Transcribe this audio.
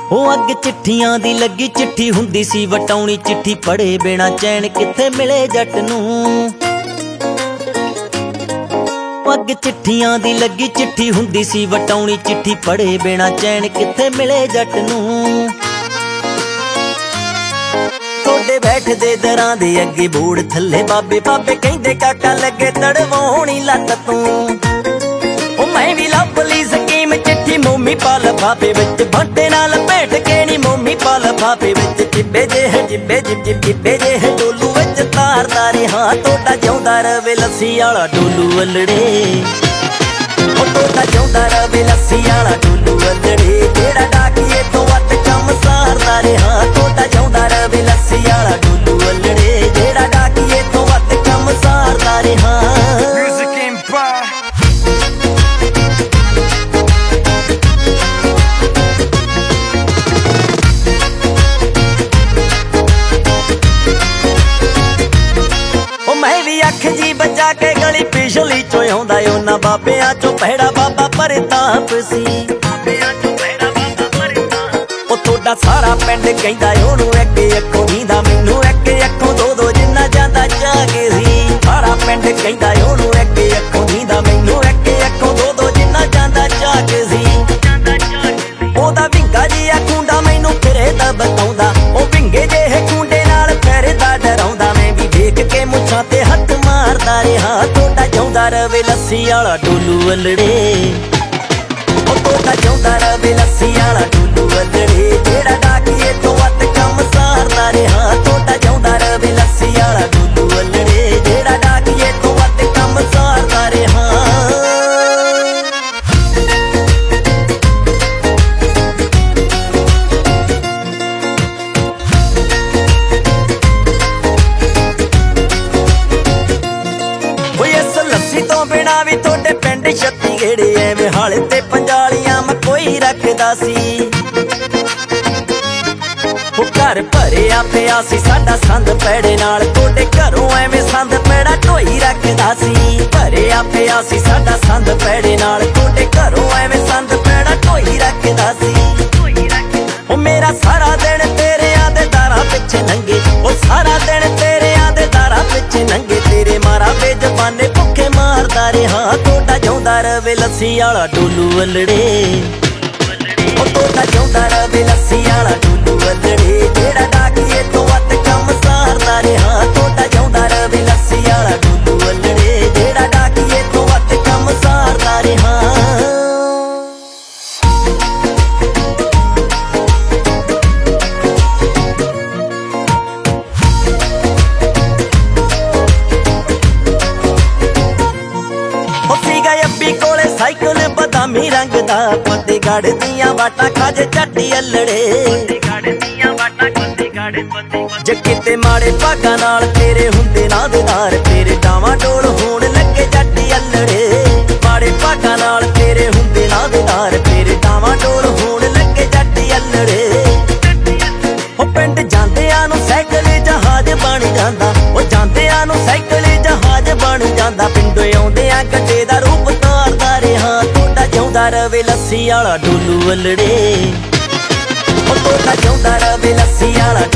ਉਹ ਅੱਗ ਚਿੱਠੀਆਂ ਦੀ ਲੱਗੀ ਚਿੱਠੀ ਹੁੰਦੀ ਸੀ ਵਟਾਉਣੀ ਚਿੱਠੀ ਪੜੇ ਬਿਨਾ ਚੈਨ ਕਿੱਥੇ ਮਿਲੇ ਜੱਟ ਨੂੰ। ਅੱਗ ਚਿੱਠੀਆਂ ਦੀ ਲੱਗੀ ਚਿੱਠੀ ਹੁੰਦੀ ਸੀ ਵਟਾਉਣੀ ਚਿੱਠੀ ਪੜੇ ਬਿਨਾ ਚੈਨ ਕਿੱਥੇ ਮਿਲੇ ਜੱਟ ਨੂੰ। ਟੋਡੇ ਬੈਠਦੇ ਦਰਾਂ ਦੇ ਅੱਗੇ ਬੋੜ ਥੱਲੇ ਬਾਬੇ ਬਾਬੇ ਕਹਿੰਦੇ ਕਾਕਾ ਲੱਗੇ ਤੜਵਾਉਣੀ ਲੱਤ ਤੂੰ। ਉਹ ਮੈਂ ਵੀ ਲੱਭ ਲਈ ਸਕੀਮ ਚਿੱਠੀ ਮੋਮੀ ਪਾ ਲਫਾਫੇ ਵਿੱਚ ਬੰਟੇ ਨਾਲ ਭੇਟ ਕੇ ਨੀ ਮੋਮੀ ਪਾ ਲਫਾਫੇ ਵਿੱਚ ਚਿੱਬੇ ਜਿੱਬੇ ਜਿਹੇ ਡੋਲੂ ਵਿੱਚ ਤਾਰਦਾ ਰਿਹਾ। ਟੋਡਾ ਜਿਉਂਦਾ ਰਵੇ ਲੱਸੀ ਵਾਲਾ ਡੋਲੂ ਅਲੜੇ। ਉਹ ਟੋਡਾ ਜਿਉਂਦਾ ਰਵੇ ਲੱਸੀ ਵਾਲਾ ਡੋਲੂ ਅਲੜੇ। ਜਿਹੜਾ ਡਾਕੀਏ ਤੋਂ ਵੱਧ ਕੰਮ ਸਾਰਦਾ ਰਿਹਾ। ਟੋਡਾ ਜਿਉਂਦਾ ਰਵੇ ਲੱਸੀ ਵਾਲਾ ਡੋਲੂ ਅਲੜੇ। ਜਿਹੜਾ ਡਾਕੀਏ ਤੋਂ ਵੱਧ ਕੰਮ ਸਾਰਦਾ ਰਿਹਾ। ਅੱਖ ਜੀ ਬਚਾ ਕੇ ਗਲੀ ਪਿਛਲੀ ਚੋਂ ਆਉਂਦਾ ਉਹਨਾਂ ਬਾਬਿਆਂ ਚੋਂ ਪਹਿੜਾ ਬਾਬਾ ਪ੍ਰਤਾਪ ਸੀ। ਉਹ ਤੁਹਾਡਾ ਸਾਰਾ ਪਿੰਡ ਕਹਿੰਦਾ ਉਹਨੂੰ ਇੱਕ ਅੱਖੋਂ ਨੀਂਦਾ ਮੈਨੂੰ ਇੱਕ ਅੱਖੋਂ ਦੋ ਦੋ ਜਿੰਨਾ ਜਾਂਦਾ ਜਾਗ ਸੀ। ਸਾਰਾ ਪਿੰਡ ਕਹਿੰਦਾ ਉਹਨੂੰ ਇੱਕ ਅੱਖੋਂ ਨੀਂਦਾ ਮੈਨੂੰ ਇੱਕ ਅੱਖੋਂ ਦੋ ਦੋ ਜਿੰਨਾ ਜਾਂਦਾ ਜਾਗ ਸੀ। ਉਹਦਾ ਵਿੰਗਾ ਜਿਹਾ ਖੁੰਡਾ ਮੈਨੂੰ ਫਿਰੇ ਦਾ ਬਤਾਉਂਦਾ। ਉਹ ਵਿੰਗੇ ਜਿਹੇ ਖੁੰਡੇ ਨਾਲ ਫਿਰਦਾ ਡਰਾਉਂਦਾ। ਮੈਂ ਵੀ ਦੇਖ ਕੇ ਮੁੱਛਾਂ ਤੇ ਹੱਥ ਮਾਰਦਾ ਰਿਹਾ। ਟੋਡਾ ਜਿਉਂਦਾ ਰਵੇ ਲੱਸੀ ਵਾਲਾ ਡੋਲੂ ਅਲੜੇ। ਉਹ ਟੋਡਾ ਜਿਉਂਦਾ ਰਵੇ ਲੱਸੀ ਵਾਲਾ ਡੋਲੂ ਅਲੜੇ। ਜਿਹੜਾ ਡਾਕੀਏ ਤੋਂ ਵੱਧ ਕੰਮ ਸਾਰਦਾ ਰਿਹਾ। ਟੋਡਾ ਜਿਉਂਦਾ ਰਵੇ ਲੱਸੀ ਵਾਲਾ ਡੋਲੂ ਅਲੜੇ। ਜਿਹੜਾ ਡਾਕੀਏ ਤੋਂ ਵੱਧ ਕੰਮ ਸਾਰਦਾ ਰਿਹਾ। ਤੋਂ ਬਿਨਾ ਵੀ ਤੁਹਾਡੇ ਪਿੰਡ 36 ਗੇੜੇ ਐਵੇਂ ਹਾਲੇ ਤੇ ਪੰਜਾਲੀਆਂ ਮੈਂ ਕੋਈ ਰੱਖਦਾ ਸੀ। ਉਹ ਘਰ ਭਰਿਆ ਪਿਆ ਸੀ ਸਾਡਾ ਸੰਦ ਪੈੜੇ ਨਾਲ। ਤੁਹਾਡੇ ਘਰੋਂ ਐਵੇਂ ਸੰਦ ਪੈੜਾ ਢੋਈ ਰੱਖਦਾ ਸੀ। ਭਰਿਆ ਪਿਆ ਸੀ ਸਾਡਾ ਸੰਦ ਪੈੜੇ ਨਾਲ। ਤੁਹਾਡੇ ਘਰੋਂ ਐਵੇਂ ਸੰਦ ਪੈੜਾ ਢੋਈ ਰੱਖਦਾ ਸੀ। ਉਹ ਮੇਰਾ ਸਾਰਾ ਦਿਨ ਤੇਰਿਆਂ ਦੇ ਦਾਰਾਂ ਪਿੱਛੇ ਲੰਘੇ। ਉਹ ਸਾਰਾ ਦਿਨ ਤੇਰਿਆਂ ਦੇ ਦਾਰਾਂ ਪਿੱਛੇ ਲੰਘੇ। ਤੇਰੇ ਮਾਰਾ ਬੇਜ਼ਬਾਨੇ ਭੁੱਖੇ ਮਾਰਦਾ ਰਿਹਾ। ਟੋਡਾ ਜਿਉਂਦਾ ਰਵੇ ਲੱਸੀ ਵਾਲਾ ਡੋਲੂ ਅਲੜੇ। ਉਹ ਟੋਡਾ ਜਿਉਂਦਾ ਰਵੇ ਲੱਸੀ ਵਾਲਾ ਡੋਲੂ ਅਲੜੇ। ਜਿਹੜਾ ਡਾਕੀਏ ਤੋਂ ਵੱਧ ਕੰਮ ਸਾਰਦਾ ਰਿਹਾ। ਟੋਡਾ ਜਿਉਂਦਾ ਰਵੇ ਲੱਸੀ ਵਾਲਾ ਡੋਲੂ ਅਲੜੇ। ਜਿਹੜਾ ਡਾਕੀਏ ਤੋਂ ਵੱਧ ਕੰਮ ਸਾਰਦਾ ਰਿਹਾ। ਸਾਈਕਲ ਬਦਾਮੀ ਰੰਗ ਦਾ ਫਤਿਹਗੜ੍ਹ ਦੀਆਂ ਵਾਟਾਂ ਖਾਜੇ ਝੱਟੀ ਅਲੜੇ। ਜੇ ਕਿਤੇ ਮਾੜੇ ਭਾਗਾਂ ਨਾਲ ਤੇਰੇ ਹੁੰਦੇ ਨਾ ਦਿਦਾਰ। ਤੇਰੇ ਡਾਵਾਂ ਡੋਲ ਹੋਣ ਲੱਗੇ ਜੱਟੀ ਅਲੜੇ। ਮਾੜੇ ਭਾਗਾਂ ਨਾਲ ਤੇਰੇ ਹੁੰਦੇ ਨਾ ਦਿਦਾਰ। ਤੇਰੇ ਡਾਵਾਂ ਡੋਲ ਹੋਣ ਲੱਗੇ ਜੱਟੀ ਅਲੜੇ। ਉਹ ਪਿੰਡ ਜਾਂਦਿਆਂ ਨੂੰ ਸਾਈਕਲ ਜਹਾਜ਼ ਬਣ ਜਾਂਦਾ। ਉਹ ਜਾਂਦਿਆਂ ਨੂੰ ਸਾਈਕਲ ਜਹਾਜ਼ ਬਣ ਜਾਂਦਾ। ਪਿੰਡੋਂ ਆਉਂਦਿਆਂ ਗੱਡੇ ਦਾ ਰੂਪ ਧਾਰਦਾ ਰਿਹਾ। ਟੋਡਾ ਜਿਉਂਦਾ ਰਵੇ ਲੱਸੀ ਵਾਲਾ ਡੋਲੂ ਅਲੜੇ। ਉਹ ਟੋਡਾ ਜਿਉਂਦਾ ਰਵੇ ਲੱਸੀ ਵਾਲਾ